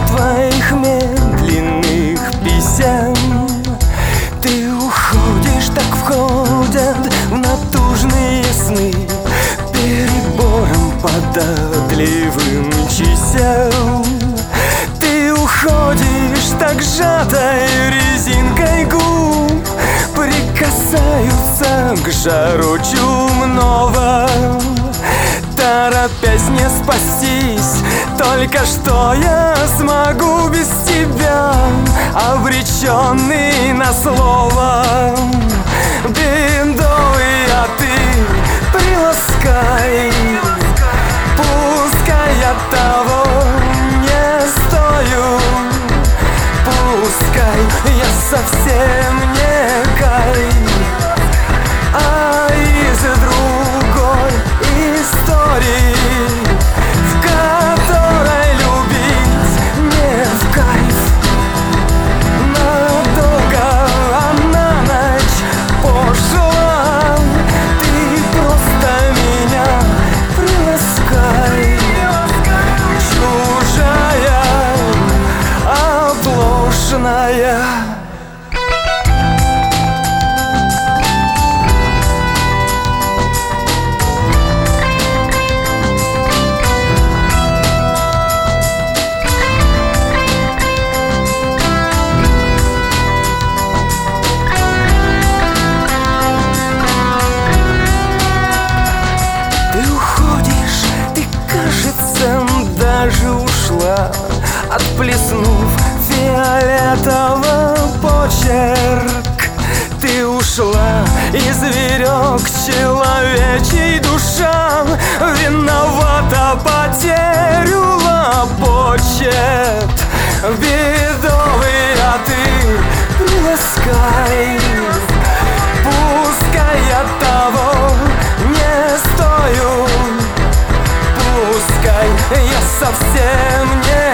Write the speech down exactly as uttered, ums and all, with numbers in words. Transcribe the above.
твоих медленных писем. Ты уходишь, так входят в натужные сны перебором податливым чисел. Ты уходишь, так сжатой резинкой губ прикасаются к жару чумного. Торопясь не спастись, только что я смогу без тебя, обреченный на слово. Бедовый, а ты приласкай, пускай я того не стою, пускай я совсем не кай, а из другой истории, в которой любить не в кайф. Надолго, а на ночь пошла, ты просто меня приласкай. Чужая, оплошная. Даже ушла, отплеснув фиолетово почерк. Ты ушла, и зверек человечий душа виновата потерю лопочет. Бедовый, а ты приласкай, пускай я того не стою, пускай я совсем не